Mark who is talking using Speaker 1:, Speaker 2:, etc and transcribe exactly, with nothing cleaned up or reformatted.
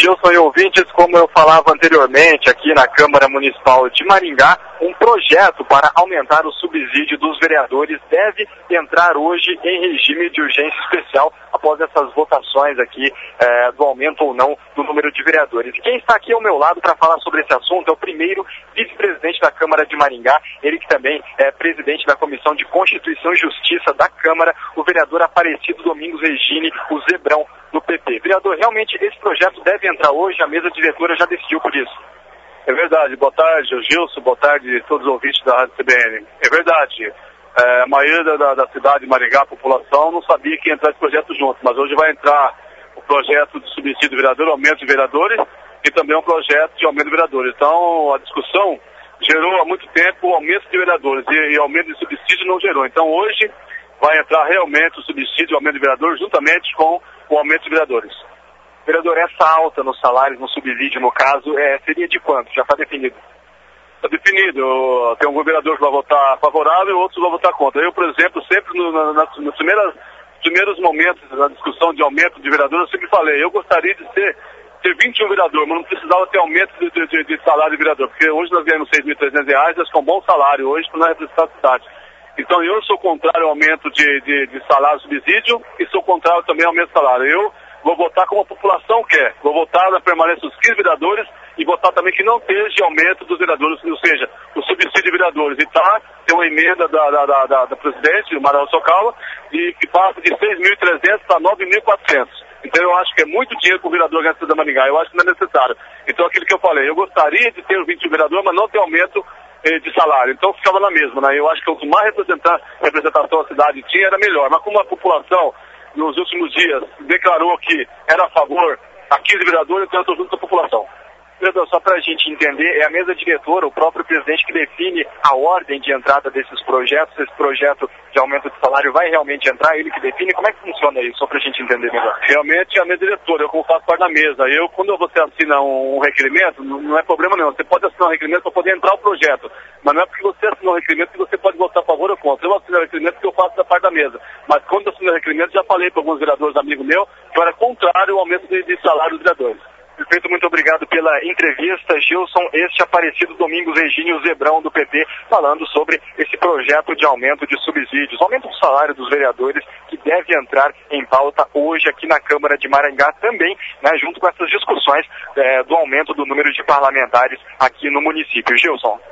Speaker 1: Gilson e ouvintes, como eu falava anteriormente aqui na Câmara Municipal de Maringá, um projeto para aumentar o subsídio dos vereadores deve entrar hoje em regime de urgência especial após essas votações aqui eh, do aumento ou não do número de vereadores. E quem está aqui ao meu lado para falar sobre esse assunto é o primeiro vice-presidente da Câmara de Maringá, ele que também é presidente da Comissão de Constituição e Justiça da Câmara, o vereador Aparecido Domingos Regine, o Zebrão, do P P. Vereador, realmente esse projeto deve entrar hoje, a mesa diretora já decidiu por isso.
Speaker 2: É verdade. Boa tarde, Gilson, boa tarde a todos os ouvintes da Rádio C B N. É verdade. É, a maioria da, da cidade de Maringá, a população, não sabia que ia entrar esse projeto junto, mas hoje vai entrar o projeto de subsídio de vereador, aumento de vereadores, e também um projeto de aumento de vereadores. Então, a discussão gerou há muito tempo o aumento de vereadores, e, e aumento de subsídio não gerou. Então, hoje vai entrar realmente o subsídio e o aumento de vereadores, juntamente com o aumento de vereadores.
Speaker 1: Vereador, essa alta nos salários, no subsídio, no caso, é, seria de quanto? Já está definido?
Speaker 2: Está definido. Tem um vereador que vai votar favorável e outros vão votar contra. Eu, por exemplo, sempre no, na, nas, nos primeiras, primeiros momentos da discussão de aumento de vereador, eu sempre falei, eu gostaria de ser, ter vinte e um vereadores, mas não precisava ter aumento de, de, de salário de vereador, porque hoje nós ganhamos seis mil e trezentos reais, acho que é um bom salário hoje para nós representar a cidade. Então eu sou contrário ao aumento de, de, de salário subsídio e sou contrário também ao aumento de salário. Eu vou votar como a população quer. Vou votar na permanência dos quinze vereadores e votar também que não esteja aumento dos vereadores, ou seja, o subsídio de vereadores. E tá, tem uma emenda da, da, da, da, da presidente, Manuel Socala, e que passa de seis mil e trezentos para nove mil e quatrocentos. Então eu acho que é muito dinheiro para o vereador ganhar da Maringá. Eu acho que não é necessário. Então aquilo que eu falei, eu gostaria de ter os vinte vereadores, mas não ter aumento de salário, então ficava na mesma, né? Eu acho que quanto mais representação a cidade tinha, era melhor, mas como a população nos últimos dias declarou que era a favor a quinze vereadores, então eu estou junto com a população.
Speaker 1: Vereador, só para a gente entender, é a mesa diretora, o próprio presidente que define a ordem de entrada desses projetos, esse projeto de aumento de salário vai realmente entrar, ele que define, como é que funciona isso, só para a gente entender melhor?
Speaker 2: Realmente é a mesa diretora, eu como faço parte da mesa, eu quando você assina um requerimento, não é problema nenhum, você pode assinar um requerimento para poder entrar o projeto, mas não é porque você assinou um requerimento que você pode votar a favor ou contra. Eu assino o requerimento porque eu faço da parte da mesa, mas quando eu assino o requerimento, já falei para alguns vereadores amigos meus que eu era contrário ao aumento de, de salário dos vereadores.
Speaker 1: Prefeito, muito obrigado pela entrevista. Gilson, este Aparecido Domingos Regine, o Zebrão do P P, falando sobre esse projeto de aumento de subsídios, aumento do salário dos vereadores, que deve entrar em pauta hoje aqui na Câmara de Maringá também, né, junto com essas discussões é, do aumento do número de parlamentares aqui no município. Gilson.